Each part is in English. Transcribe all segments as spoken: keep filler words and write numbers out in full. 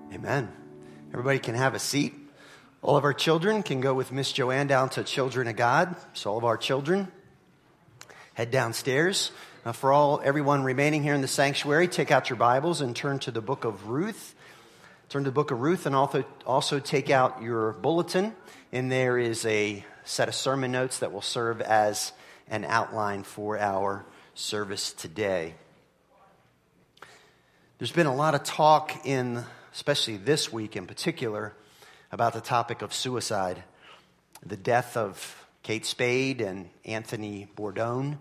Amen. Everybody can have a seat. All of our children can go with Miss Joanne down to Children of God. So all of our children head downstairs. Uh, for all everyone remaining here in the sanctuary, take out your Bibles and turn to the book of Ruth. Turn to the book of Ruth and also, also take out your bulletin. And there is a set of sermon notes that will serve as an outline for our service today. There's been a lot of talk in, especially this week in particular, about the topic of suicide. The death of Kate Spade and Anthony Bourdain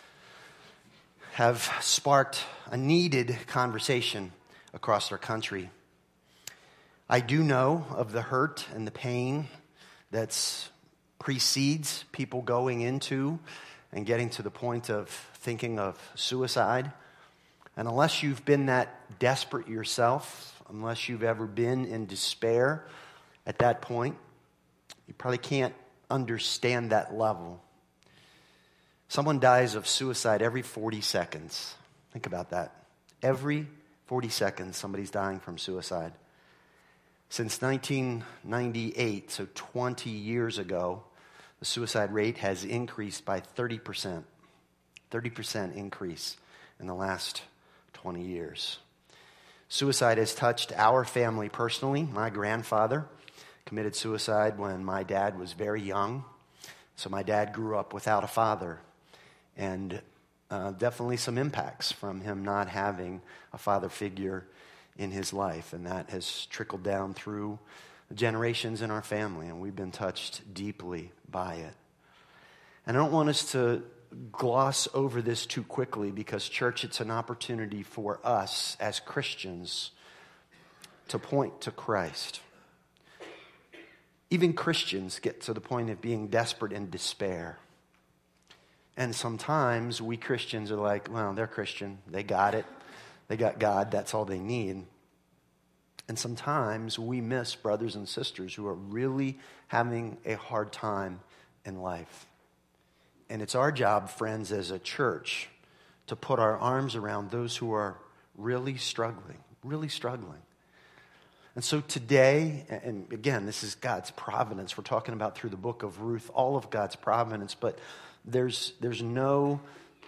have sparked a needed conversation across our country. I do know of the hurt and the pain that precedes people going into and getting to the point of thinking of suicide. And unless you've been that desperate yourself, unless you've ever been in despair at that point, you probably can't understand that level. Someone dies of suicide every forty seconds. Think about that. Every forty seconds, somebody's dying from suicide. Since nineteen ninety-eight, so twenty years ago, the suicide rate has increased by thirty percent. thirty percent increase in the last twenty years. Suicide has touched our family personally. My grandfather committed suicide when my dad was very young. So my dad grew up without a father. And uh, definitely some impacts from him not having a father figure in his life. And that has trickled down through generations in our family. And we've been touched deeply by it. And I don't want us to gloss over this too quickly because, church, it's an opportunity for us as Christians to point to Christ. Even Christians get to the point of being desperate and despair. And sometimes we Christians are like, well, they're Christian. They got it. They got God. That's all they need. And sometimes we miss brothers and sisters who are really having a hard time in life. And it's our job, friends, as a church, to put our arms around those who are really struggling, really struggling. And so today, and again, this is God's providence. We're talking about through the book of Ruth, all of God's providence, but there's there's no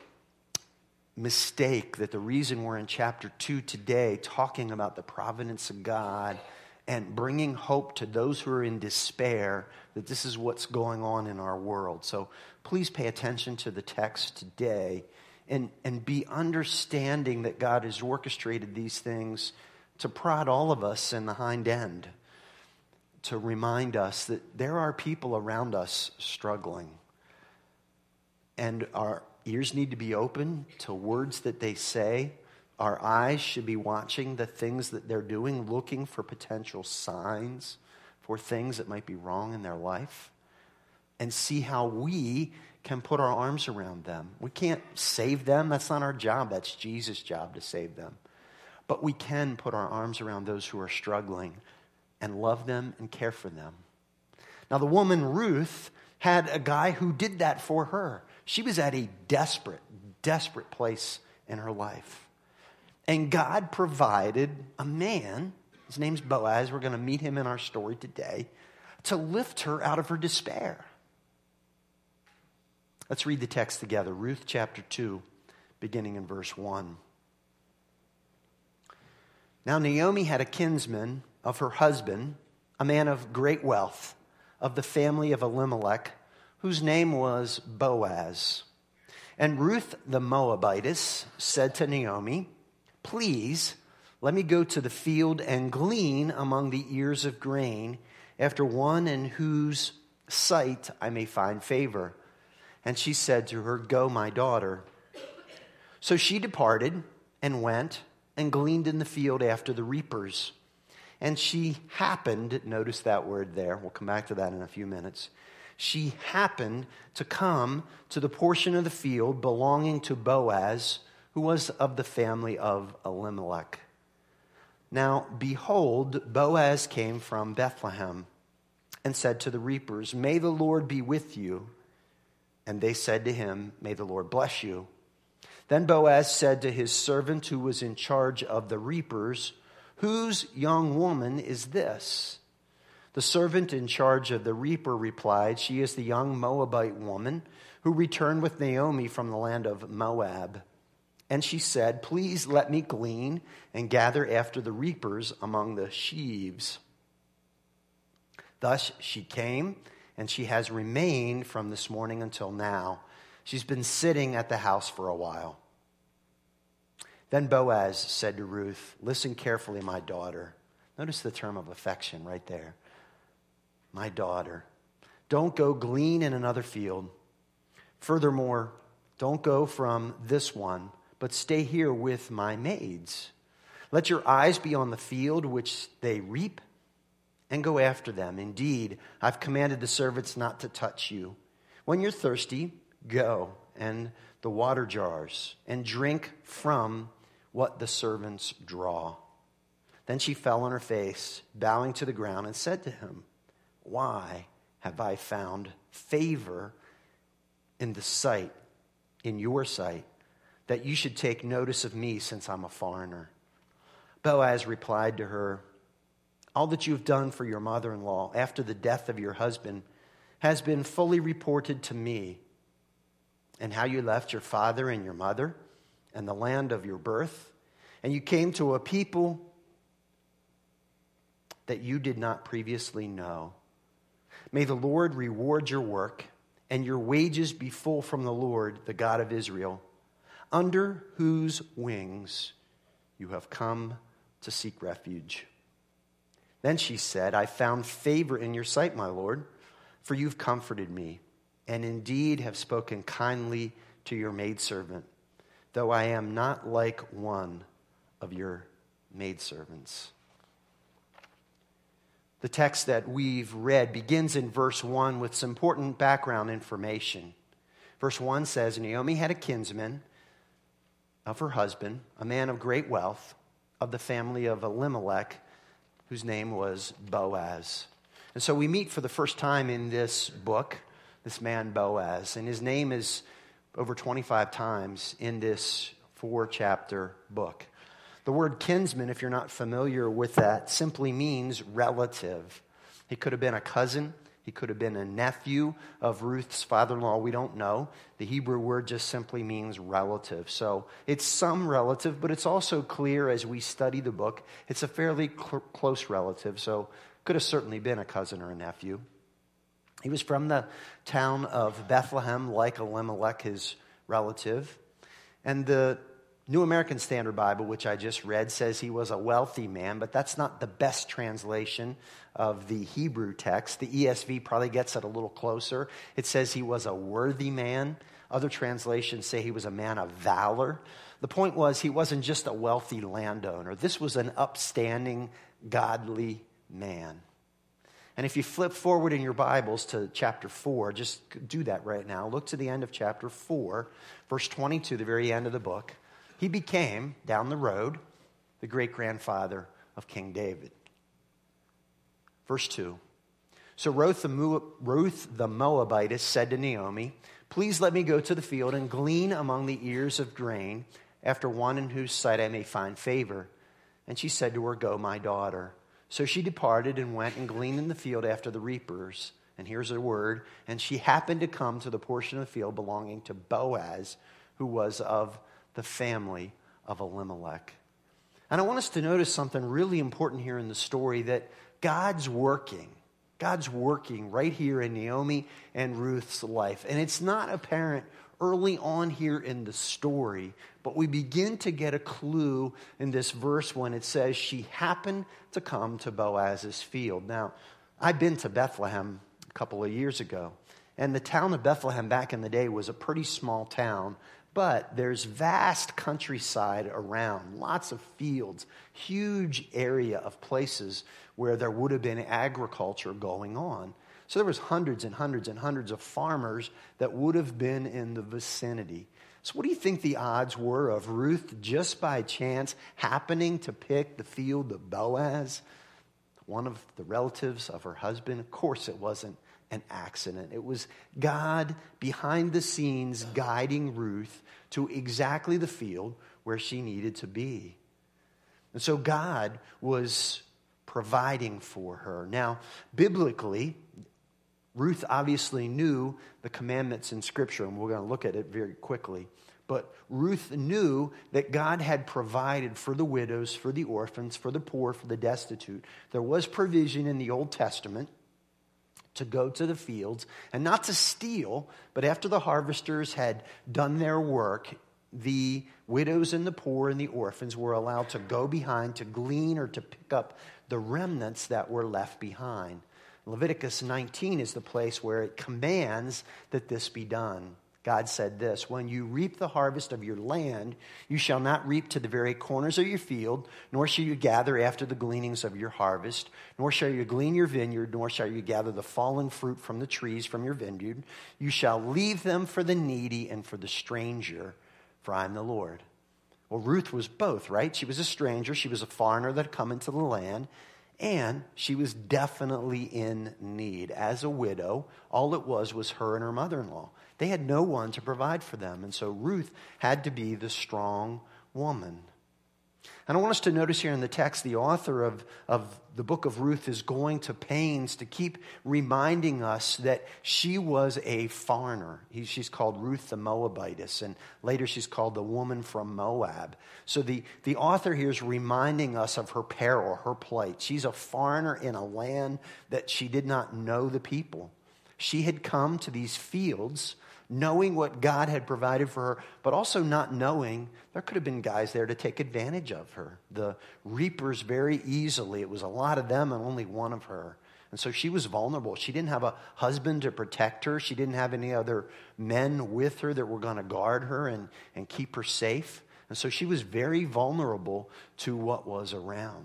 mistake that the reason we're in chapter two today, talking about the providence of God and bringing hope to those who are in despair, that this is what's going on in our world. So please pay attention to the text today and, and be understanding that God has orchestrated these things to prod all of us in the hind end, to remind us that there are people around us struggling. And our ears need to be open to words that they say. Our eyes should be watching the things that they're doing, looking for potential signs for things that might be wrong in their life, and see how we can put our arms around them. We can't save them. That's not our job. That's Jesus' job to save them. But we can put our arms around those who are struggling and love them and care for them. Now, the woman Ruth had a guy who did that for her. She was at a desperate, desperate place in her life. And God provided a man, his name's Boaz, we're going to meet him in our story today, to lift her out of her despair. Let's read the text together. Ruth chapter two, beginning in verse one. Now Naomi had a kinsman of her husband, a man of great wealth, of the family of Elimelech, whose name was Boaz. And Ruth the Moabitess said to Naomi, "Please, let me go to the field and glean among the ears of grain after one in whose sight I may find favor." And she said to her, "Go, my daughter." So she departed and went and gleaned in the field after the reapers. And she happened, notice that word there, we'll come back to that in a few minutes. She happened to come to the portion of the field belonging to Boaz, who was of the family of Elimelech. Now, behold, Boaz came from Bethlehem and said to the reapers, "May the Lord be with you." And they said to him, "May the Lord bless you." Then Boaz said to his servant who was in charge of the reapers, "Whose young woman is this?" The servant in charge of the reaper replied, "She is the young Moabite woman who returned with Naomi from the land of Moab." And she said, "Please let me glean and gather after the reapers among the sheaves." Thus she came, and she has remained from this morning until now. She's been sitting at the house for a while. Then Boaz said to Ruth, "Listen carefully, my daughter." Notice the term of affection right there. "My daughter, don't go glean in another field. Furthermore, don't go from this one, but stay here with my maids. Let your eyes be on the field which they reap, and go after them. Indeed, I've commanded the servants not to touch you. When you're thirsty, go and the water jars, and drink from what the servants draw." Then she fell on her face, bowing to the ground, and said to him, "Why have I found favor in the sight, in your sight, that you should take notice of me since I'm a foreigner?" Boaz replied to her, "All that you have done for your mother-in-law after the death of your husband has been fully reported to me, and how you left your father and your mother and the land of your birth, and you came to a people that you did not previously know. May the Lord reward your work, and your wages be full from the Lord, the God of Israel, under whose wings you have come to seek refuge." Then she said, "I found favor in your sight, my Lord, for you've comforted me, and indeed have spoken kindly to your maidservant, though I am not like one of your maidservants." The text that we've read begins in verse one with some important background information. Verse one says, Naomi had a kinsman of her husband, a man of great wealth, of the family of Elimelech, whose name was Boaz. And so we meet for the first time in this book, this man Boaz, and his name is over twenty-five times in this four-chapter book. The word kinsman, if you're not familiar with that, simply means relative. He could have been a cousin. He could have been a nephew of Ruth's father-in-law. We don't know. The Hebrew word just simply means relative. So it's some relative, but it's also clear as we study the book, it's a fairly cl- close relative. So could have certainly been a cousin or a nephew. He was from the town of Bethlehem, like Elimelech, his relative. And the New American Standard Bible, which I just read, says he was a wealthy man, but that's not the best translation of the Hebrew text. The E S V probably gets it a little closer. It says he was a worthy man. Other translations say he was a man of valor. The point was he wasn't just a wealthy landowner. This was an upstanding, godly man. And if you flip forward in your Bibles to chapter four, just do that right now. Look to the end of chapter four, verse twenty-two, the very end of the book. He became, down the road, the great-grandfather of King David. Verse two. So Ruth the, Mo- Ruth the Moabitess said to Naomi, "Please let me go to the field and glean among the ears of grain after one in whose sight I may find favor." And she said to her, "Go, my daughter." So she departed and went and gleaned in the field after the reapers. And here's a word. And she happened to come to the portion of the field belonging to Boaz, who was of the family of Elimelech. And I want us to notice something really important here in the story, that God's working. God's working right here in Naomi and Ruth's life. And it's not apparent early on here in the story, but we begin to get a clue in this verse when it says she happened to come to Boaz's field. Now, I've been to Bethlehem a couple of years ago, and the town of Bethlehem back in the day was a pretty small town. But there's vast countryside around, lots of fields, huge area of places where there would have been agriculture going on. So there was hundreds and hundreds and hundreds of farmers that would have been in the vicinity. So what do you think the odds were of Ruth just by chance happening to pick the field of Boaz, one of the relatives of her husband? Of course it wasn't an accident. It was God behind the scenes guiding Ruth to exactly the field where she needed to be. And so God was providing for her. Now, biblically, Ruth obviously knew the commandments in Scripture, and we're going to look at it very quickly. But Ruth knew that God had provided for the widows, for the orphans, for the poor, for the destitute. There was provision in the Old Testament to go to the fields, and not to steal, but after the harvesters had done their work, the widows and the poor and the orphans were allowed to go behind to glean or to pick up the remnants that were left behind. Leviticus nineteen is the place where it commands that this be done. God said this, when you reap the harvest of your land, you shall not reap to the very corners of your field, nor shall you gather after the gleanings of your harvest, nor shall you glean your vineyard, nor shall you gather the fallen fruit from the trees from your vineyard. You shall leave them for the needy and for the stranger, for I am the Lord. Well, Ruth was both, right? She was a stranger. She was a foreigner that had come into the land. And she was definitely in need. As a widow, all it was was her and her mother-in-law. They had no one to provide for them. And so Ruth had to be the strong woman. And I want us to notice here in the text, the author of, of the book of Ruth is going to pains to keep reminding us that she was a foreigner. He, she's called Ruth the Moabitess, and later she's called the woman from Moab. So the, the author here is reminding us of her peril, her plight. She's a foreigner in a land that she did not know the people. She had come to these fields knowing what God had provided for her, but also not knowing there could have been guys there to take advantage of her. The reapers very easily, it was a lot of them and only one of her. And so she was vulnerable. She didn't have a husband to protect her. She didn't have any other men with her that were going to guard her and, and keep her safe. And so she was very vulnerable to what was around.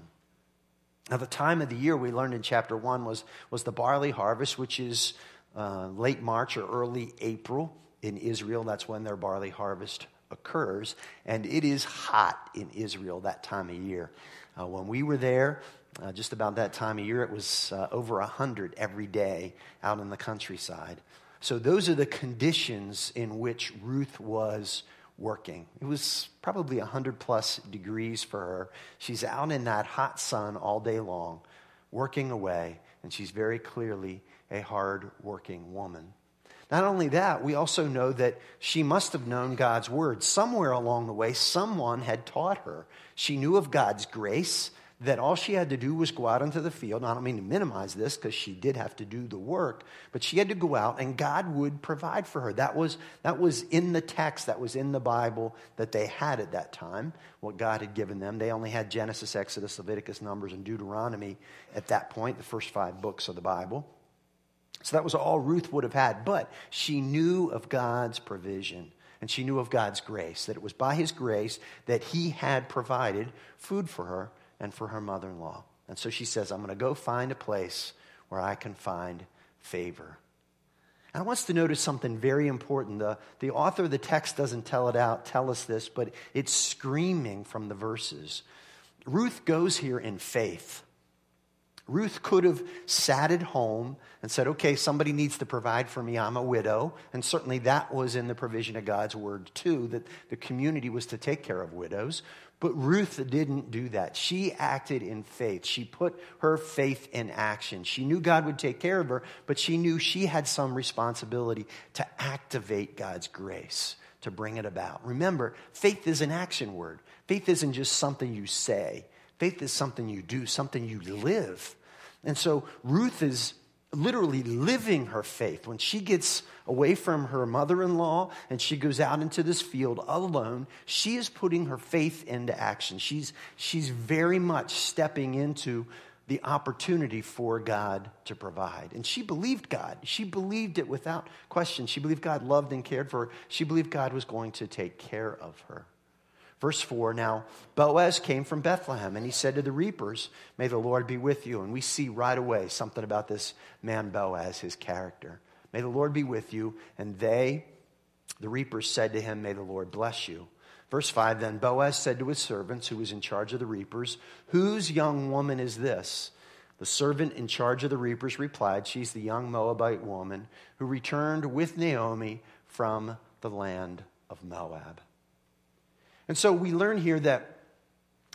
Now, the time of the year we learned in chapter one was, was the barley harvest, which is Uh, late March or early April in Israel. That's when their barley harvest occurs. And it is hot in Israel that time of year. Uh, when we were there, uh, just about that time of year, it was uh, over one hundred every day out in the countryside. So those are the conditions in which Ruth was working. It was probably one hundred plus degrees for her. She's out in that hot sun all day long, working away, and she's very clearly a hard-working woman. Not only that, we also know that she must have known God's word. Somewhere along the way, someone had taught her. She knew of God's grace, that all she had to do was go out into the field. Now, I don't mean to minimize this because she did have to do the work, but she had to go out and God would provide for her. That was, that was in the text, that was in the Bible that they had at that time, what God had given them. They only had Genesis, Exodus, Leviticus, Numbers, and Deuteronomy at that point, the first five books of the Bible. So that was all Ruth would have had, but she knew of God's provision, and she knew of God's grace, that it was by his grace that he had provided food for her and for her mother-in-law. And so she says, I'm going to go find a place where I can find favor. And I want us to notice something very important. The, the author of the text doesn't tell it out, tell us this, but it's screaming from the verses. Ruth goes here in faith. Ruth could have sat at home and said, okay, somebody needs to provide for me. I'm a widow. And certainly that was in the provision of God's word too, that the community was to take care of widows. But Ruth didn't do that. She acted in faith. She put her faith in action. She knew God would take care of her, but she knew she had some responsibility to activate God's grace, to bring it about. Remember, faith is an action word. Faith isn't just something you say. Faith is something you do, something you live. And so Ruth is literally living her faith. When she gets away from her mother-in-law and she goes out into this field alone, she is putting her faith into action. She's, she's very much stepping into the opportunity for God to provide. And she believed God. She believed it without question. She believed God loved and cared for her. She believed God was going to take care of her. Verse four, now Boaz came from Bethlehem, and he said to the reapers, may the Lord be with you. And we see right away something about this man Boaz, his character. May the Lord be with you. And they, the reapers, said to him, may the Lord bless you. Verse five, then Boaz said to his servants, who was in charge of the reapers, whose young woman is this? The servant in charge of the reapers replied, she's the young Moabite woman who returned with Naomi from the land of Moab. And so we learn here that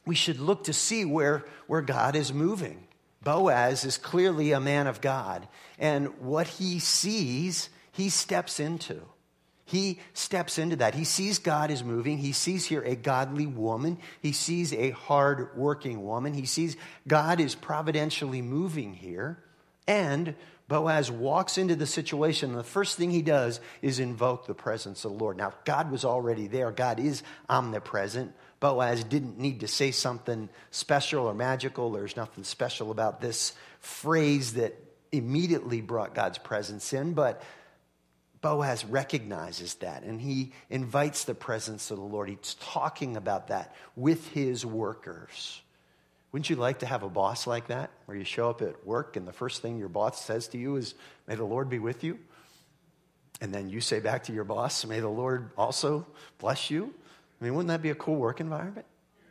we should look to see where, where God is moving. Boaz is clearly a man of God, and what he sees, he steps into. He steps into that. He sees God is moving. He sees here a godly woman. He sees a hard-working woman. He sees God is providentially moving here. And Boaz walks into the situation, and the first thing he does is invoke the presence of the Lord. Now, God was already there. God is omnipresent. Boaz didn't need to say something special or magical. There's nothing special about this phrase that immediately brought God's presence in, but Boaz recognizes that, and he invites the presence of the Lord. He's talking about that with his workers. Wouldn't you like to have a boss like that, where you show up at work and the first thing your boss says to you is, "May the Lord be with you"? And then you say back to your boss, "May the Lord also bless you"? I mean, wouldn't that be a cool work environment?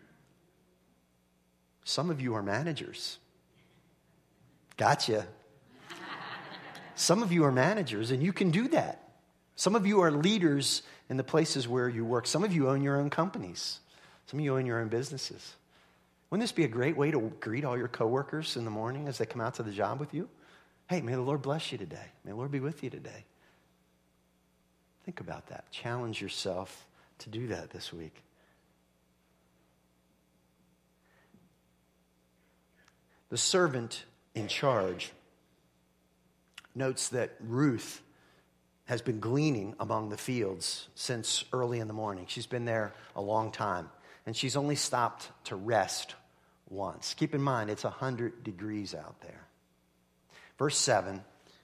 Some of you are managers. Gotcha. Some of you are managers, and you can do that. Some of you are leaders in the places where you work. Some of you own your own companies. Some of you own your own businesses. Wouldn't this be a great way to greet all your coworkers in the morning as they come out to the job with you? Hey, may the Lord bless you today. May the Lord be with you today. Think about that. Challenge yourself to do that this week. The servant in charge notes that Ruth has been gleaning among the fields since early in the morning. She's been there a long time, and she's only stopped to rest once. Keep in mind, it's one hundred degrees out there. Verse seven,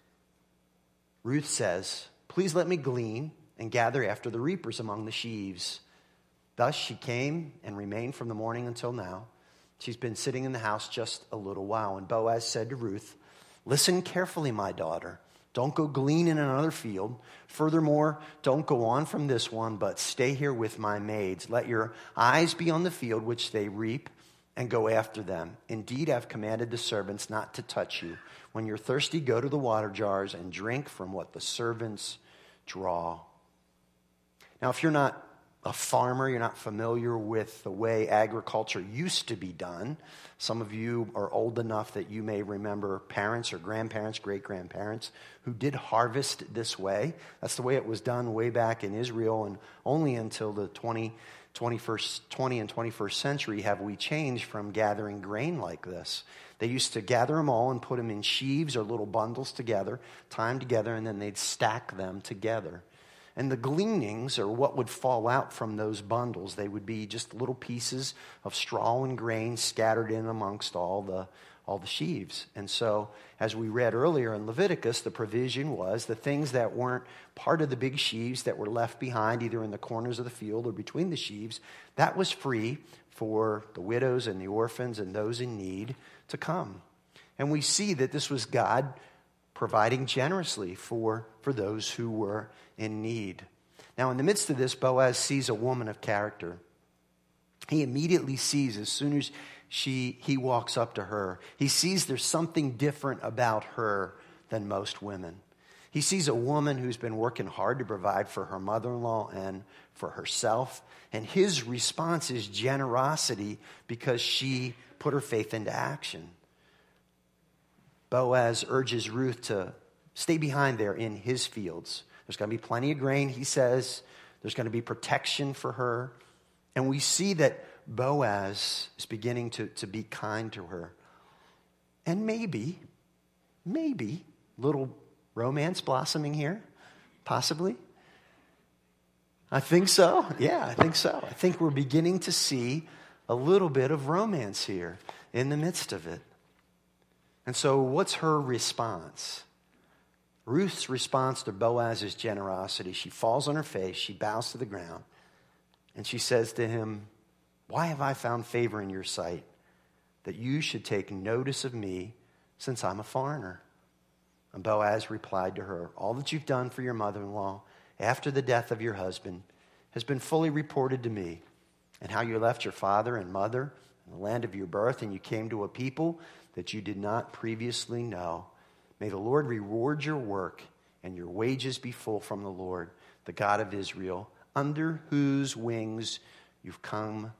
Ruth says, "Please let me glean and gather after the reapers among the sheaves." Thus she came and remained from the morning until now. She's been sitting in the house just a little while. And Boaz said to Ruth, "Listen carefully, my daughter. Don't go glean in another field. Furthermore, don't go on from this one, but stay here with my maids. Let your eyes be on the field which they reap, and go after them. Indeed, I've commanded the servants not to touch you. When you're thirsty, go to the water jars and drink from what the servants draw." Now, if you're not a farmer, you're not familiar with the way agriculture used to be done. Some of you are old enough that you may remember parents or grandparents, great-grandparents, who did harvest this way. That's the way it was done way back in Israel, and only until the twentieth, twenty-first, twentieth and twenty-first century have we changed from gathering grain like this. They used to gather them all and put them in sheaves or little bundles together, tie them together, and then they'd stack them together. And the gleanings, or what would fall out from those bundles, they would be just little pieces of straw and grain scattered in amongst all the all the sheaves. And so, as we read earlier in Leviticus, the provision was the things that weren't part of the big sheaves that were left behind, either in the corners of the field or between the sheaves, that was free for the widows and the orphans and those in need to come. And we see that this was God providing generously for, for those who were in need. Now, in the midst of this, Boaz sees a woman of character. He immediately sees, as soon as she he walks up to her, he sees there's something different about her than most women. He sees a woman who's been working hard to provide for her mother-in-law and for herself. And his response is generosity because she put her faith into action. Boaz urges Ruth to stay behind there in his fields. There's going to be plenty of grain, he says. There's going to be protection for her. And we see that Boaz is beginning to, to be kind to her. And maybe, maybe, little romance blossoming here, possibly. I think so. Yeah, I think so. I think we're beginning to see a little bit of romance here in the midst of it. And so what's her response? Ruth's response to Boaz's generosity, she falls on her face, she bows to the ground, and she says to him, "Why have I found favor in your sight, that you should take notice of me, since I'm a foreigner?" And Boaz replied to her, "All that you've done for your mother-in-law after the death of your husband has been fully reported to me, and how you left your father and mother in the land of your birth, and you came to a people that you did not previously know. May the Lord reward your work, and your wages be full from the Lord, the God of Israel, under whose wings you've come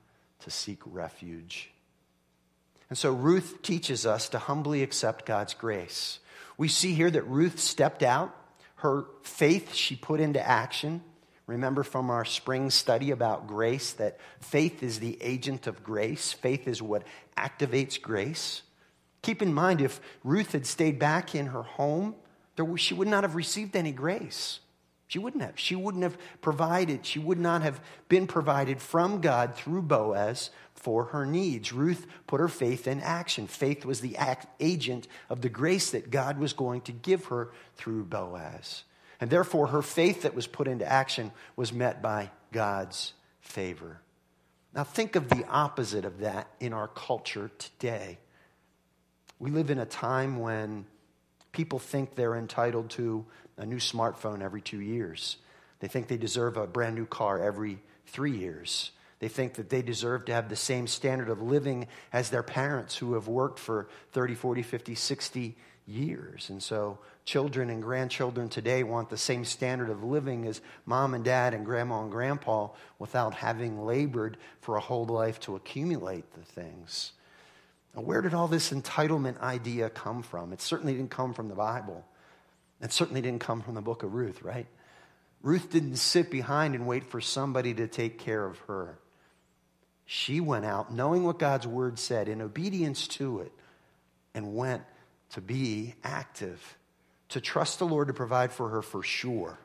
to seek refuge. And so Ruth teaches us to humbly accept God's grace. We see here that Ruth stepped out. Her faith she put into action. Remember from our spring study about grace that faith is the agent of grace. Faith is what activates grace. Keep in mind, if Ruth had stayed back in her home, there, she would not have received any grace. She wouldn't have. She wouldn't have provided. She would not have been provided from God through Boaz for her needs. Ruth put her faith in action. Faith was the act, agent of the grace that God was going to give her through Boaz. And therefore, her faith that was put into action was met by God's favor. Now think of the opposite of that in our culture today. We live in a time when people think they're entitled to a new smartphone every two years. They think they deserve a brand new car every three years. They think that they deserve to have the same standard of living as their parents who have worked for thirty, forty, fifty, sixty years. And so children and grandchildren today want the same standard of living as mom and dad and grandma and grandpa without having labored for a whole life to accumulate the things. Now, where did all this entitlement idea come from? It certainly didn't come from the Bible. It certainly didn't come from the book of Ruth, right? Ruth didn't sit behind and wait for somebody to take care of her. She went out knowing what God's word said, in obedience to it, and went to be active, to trust the Lord to provide for her for sure.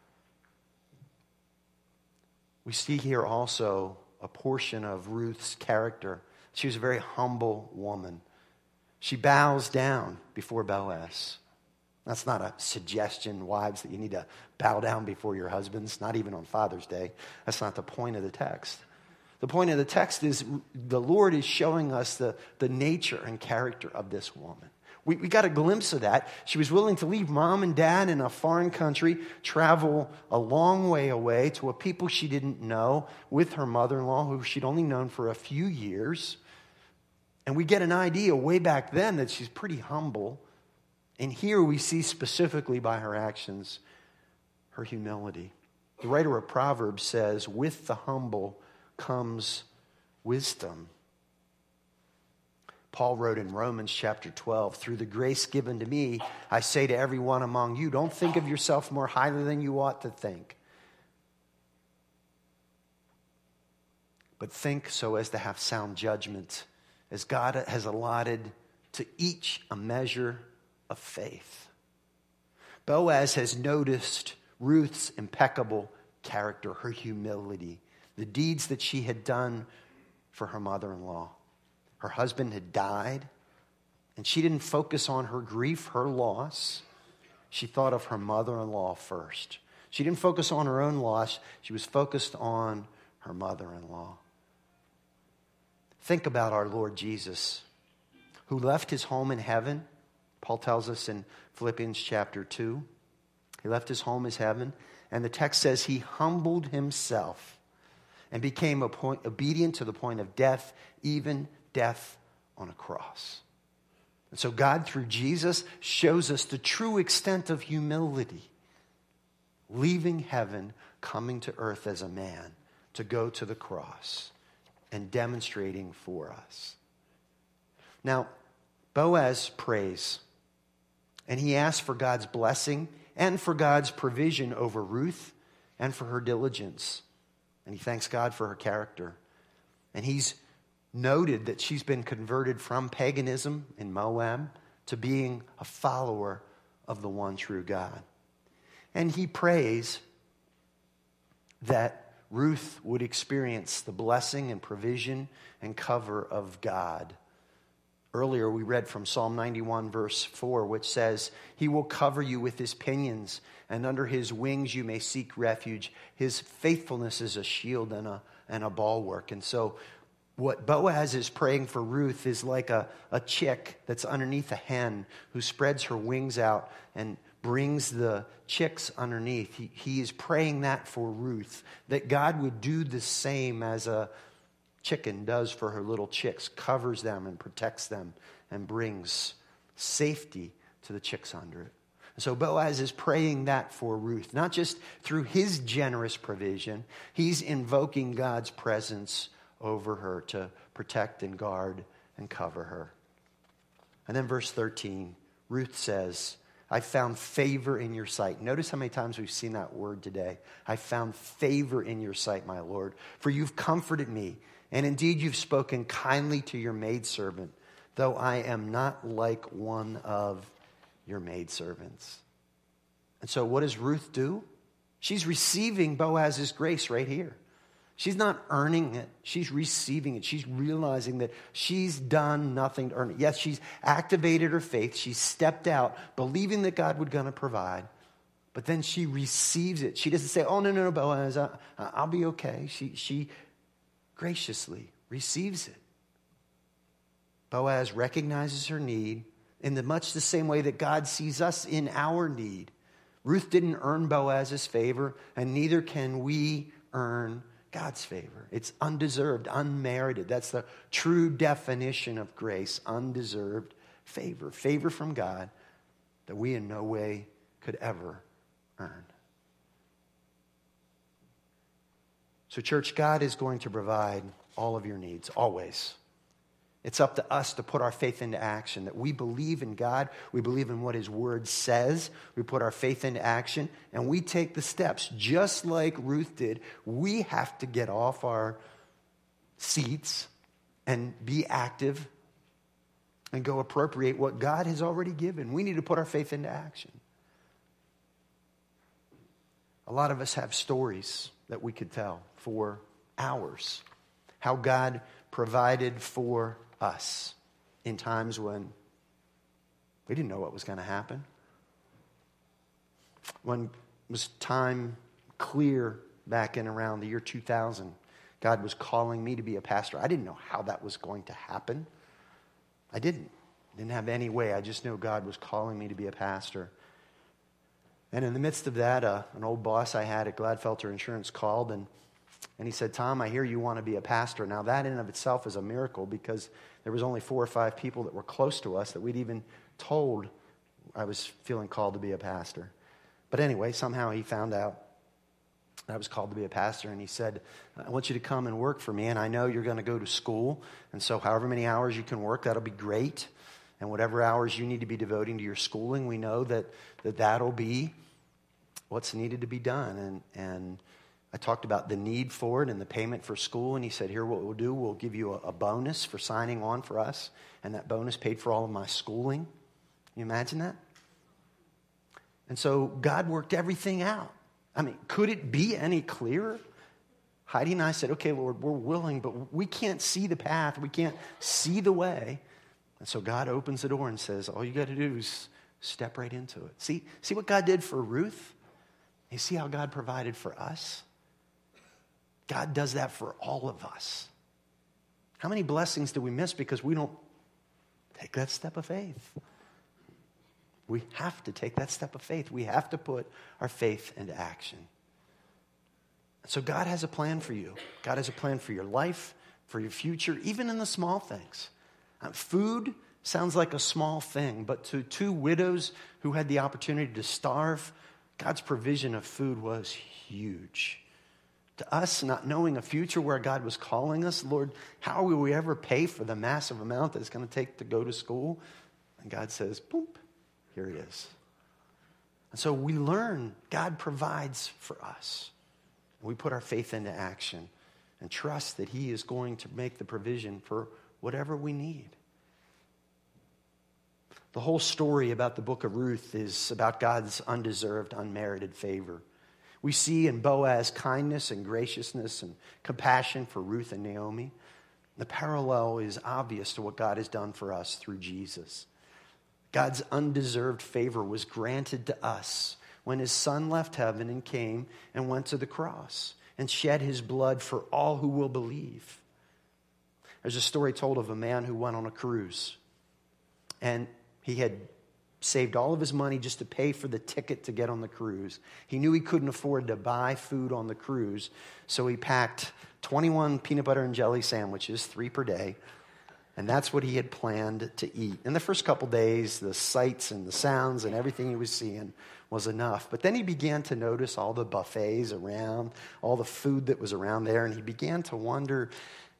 We see here also a portion of Ruth's character. She was a very humble woman. She bows down before Boaz. That's not a suggestion, wives, that you need to bow down before your husbands, not even on Father's Day. That's not the point of the text. The point of the text is the Lord is showing us the, the nature and character of this woman. We, we got a glimpse of that. She was willing to leave mom and dad in a foreign country, travel a long way away to a people she didn't know, with her mother-in-law, who she'd only known for a few years. And we get an idea way back then that she's pretty humble. And here we see specifically by her actions her humility. The writer of Proverbs says, with the humble comes wisdom. Paul wrote in Romans chapter twelve, through the grace given to me, I say to everyone among you, don't think of yourself more highly than you ought to think, but think so as to have sound judgment, as God has allotted to each a measure of faith. Boaz has noticed Ruth's impeccable character, her humility, the deeds that she had done for her mother-in-law. Her husband had died, and she didn't focus on her grief, her loss. She thought of her mother-in-law first. She didn't focus on her own loss. She was focused on her mother-in-law. Think about our Lord Jesus, who left his home in heaven. Paul tells us in Philippians chapter two. He left his home as heaven, and the text says he humbled himself and became obedient to the point of death, even death on a cross. And so God, through Jesus, shows us the true extent of humility, leaving heaven, coming to earth as a man to go to the cross and demonstrating for us. Now, Boaz prays, and he asks for God's blessing and for God's provision over Ruth and for her diligence. And he thanks God for her character. And he's noted that she's been converted from paganism in Moab to being a follower of the one true God. And he prays that Ruth would experience the blessing and provision and cover of God. Earlier we read from Psalm ninety-one verse four, which says, he will cover you with his pinions, and under his wings you may seek refuge. His faithfulness is a shield and a, and a bulwark. And so what Boaz is praying for Ruth is like a, a chick that's underneath a hen who spreads her wings out and brings the chicks underneath. He, he is praying that for Ruth, that God would do the same as a chicken does for her little chicks, covers them and protects them and brings safety to the chicks under it. And so Boaz is praying that for Ruth, not just through his generous provision. He's invoking God's presence over her to protect and guard and cover her. And then verse thirteen, Ruth says, I found favor in your sight. Notice how many times we've seen that word today. I found favor in your sight, my Lord, for you've comforted me, and indeed you've spoken kindly to your maidservant, though I am not like one of your maidservants. And so what does Ruth do? She's receiving Boaz's grace right here. She's not earning it. She's receiving it. She's realizing that she's done nothing to earn it. Yes, she's activated her faith. She's stepped out, believing that God would going to provide. But then she receives it. She doesn't say, oh, no, no, no, Boaz, I, I'll be okay. She, she graciously receives it. Boaz recognizes her need in the much the same way that God sees us in our need. Ruth didn't earn Boaz's favor, and neither can we earn God's favor. It's undeserved, unmerited. That's the true definition of grace, undeserved favor. Favor from God that we in no way could ever earn. So church, God is going to provide all of your needs, always. It's up to us to put our faith into action, that we believe in God, we believe in what His Word says, we put our faith into action, and we take the steps, just like Ruth did. We have to get off our seats and be active and go appropriate what God has already given. We need to put our faith into action. A lot of us have stories that we could tell for hours, how God provided for us in times when we didn't know what was going to happen. When it was time clear back in around the year two thousand, God was calling me to be a pastor. I didn't know how that was going to happen. I didn't. Didn't have any way. I just knew God was calling me to be a pastor. And in the midst of that, uh, an old boss I had at Gladfelter Insurance called and And he said, Tom, I hear you want to be a pastor. Now, that in and of itself is a miracle because there was only four or five people that were close to us that we'd even told I was feeling called to be a pastor. But anyway, somehow he found out I was called to be a pastor, and he said, I want you to come and work for me, and I know you're going to go to school, and so however many hours you can work, that'll be great. And whatever hours you need to be devoting to your schooling, we know that, that that'll be what's needed to be done. And and I talked about the need for it and the payment for school, and he said, here, what we'll do, we'll give you a, a bonus for signing on for us, and that bonus paid for all of my schooling. Can you imagine that? And so God worked everything out. I mean, could it be any clearer? Heidi and I said, okay, Lord, we're willing, but we can't see the path. We can't see the way. And so God opens the door and says, all you got to do is step right into it. See, see what God did for Ruth? You see how God provided for us? God does that for all of us. How many blessings do we miss because we don't take that step of faith? We have to take that step of faith. We have to put our faith into action. So God has a plan for you. God has a plan for your life, for your future, even in the small things. Uh, food sounds like a small thing, but to two widows who had the opportunity to starve, God's provision of food was huge. To us, not knowing a future where God was calling us, Lord, how will we ever pay for the massive amount that it's going to take to go to school? And God says, boom, here it is. And so we learn God provides for us. We put our faith into action and trust that He is going to make the provision for whatever we need. The whole story about the book of Ruth is about God's undeserved, unmerited favor. We see in Boaz kindness and graciousness and compassion for Ruth and Naomi. The parallel is obvious to what God has done for us through Jesus. God's undeserved favor was granted to us when His Son left heaven and came and went to the cross and shed His blood for all who will believe. There's a story told of a man who went on a cruise, and he had saved all of his money just to pay for the ticket to get on the cruise. He knew he couldn't afford to buy food on the cruise, so he packed twenty-one peanut butter and jelly sandwiches, three per day, and that's what he had planned to eat. In the first couple days, the sights and the sounds and everything he was seeing was enough. But then he began to notice all the buffets around, all the food that was around there, and he began to wonder,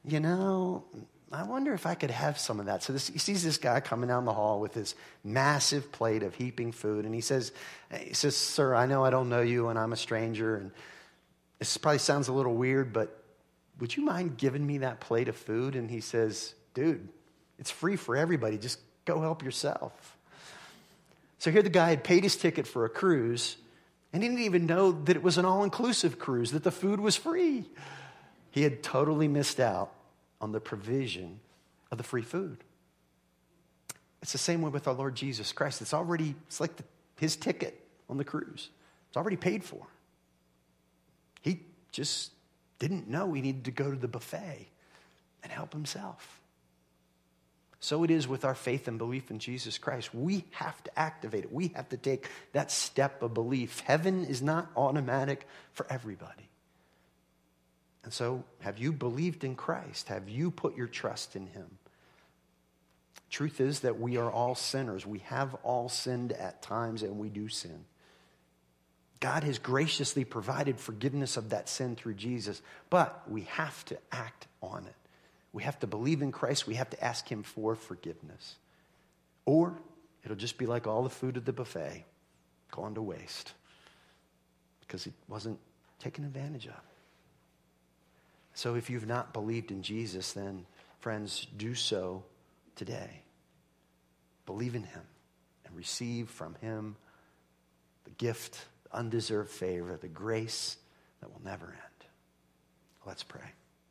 you know, I wonder if I could have some of that. So this, he sees this guy coming down the hall with this massive plate of heaping food. And he says, he says, sir, I know I don't know you and I'm a stranger. And this probably sounds a little weird, but would you mind giving me that plate of food? And he says, dude, it's free for everybody. Just go help yourself. So here the guy had paid his ticket for a cruise, and he didn't even know that it was an all-inclusive cruise, that the food was free. He had totally missed out on the provision of the free food. It's the same way with our Lord Jesus Christ. It's already, it's like the, his ticket on the cruise. It's already paid for. He just didn't know he needed to go to the buffet and help himself. So it is with our faith and belief in Jesus Christ. We have to activate it. We have to take that step of belief. Heaven is not automatic for everybody. And so, have you believed in Christ? Have you put your trust in him? Truth is that we are all sinners. We have all sinned at times, and we do sin. God has graciously provided forgiveness of that sin through Jesus, but we have to act on it. We have to believe in Christ. We have to ask him for forgiveness. Or it'll just be like all the food at the buffet, gone to waste because it wasn't taken advantage of. So if you've not believed in Jesus, then, friends, do so today. Believe in him and receive from him the gift, the undeserved favor, the grace that will never end. Let's pray.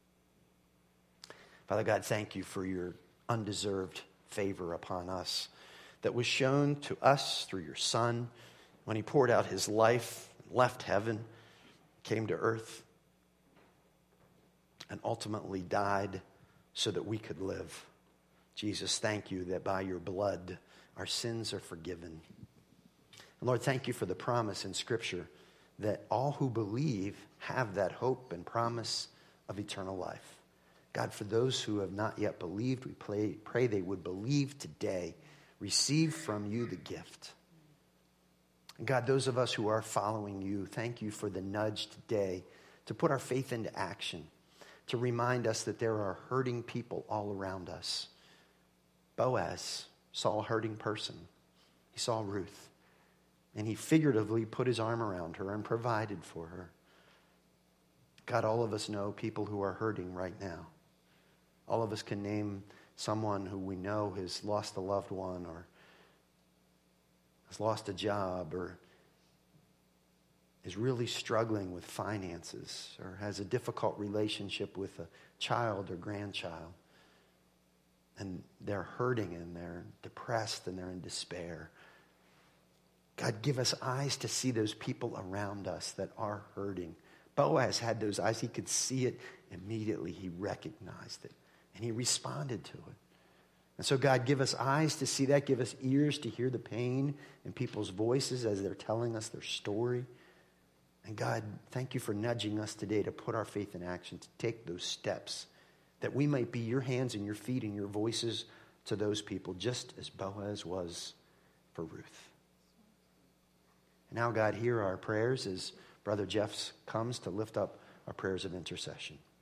Father God, thank you for your undeserved favor upon us that was shown to us through your Son when he poured out his life, left heaven, came to earth, and ultimately died so that we could live. Jesus, thank you that by your blood our sins are forgiven. And Lord, thank you for the promise in Scripture that all who believe have that hope and promise of eternal life. God, for those who have not yet believed, we pray, pray they would believe today, receive from you the gift. And God, those of us who are following you, thank you for the nudge today to put our faith into action, to remind us that there are hurting people all around us. Boaz saw a hurting person. He saw Ruth, and he figuratively put his arm around her and provided for her. God, all of us know people who are hurting right now. All of us can name someone who we know has lost a loved one or has lost a job or is really struggling with finances or has a difficult relationship with a child or grandchild. And they're hurting and they're depressed and they're in despair. God, give us eyes to see those people around us that are hurting. Boaz had those eyes. He could see it immediately. He recognized it. And he responded to it. And so, God, give us eyes to see that. Give us ears to hear the pain in people's voices as they're telling us their story. And God, thank you for nudging us today to put our faith in action, to take those steps, that we might be your hands and your feet and your voices to those people, just as Boaz was for Ruth. And now, God, hear our prayers as Brother Jeff comes to lift up our prayers of intercession.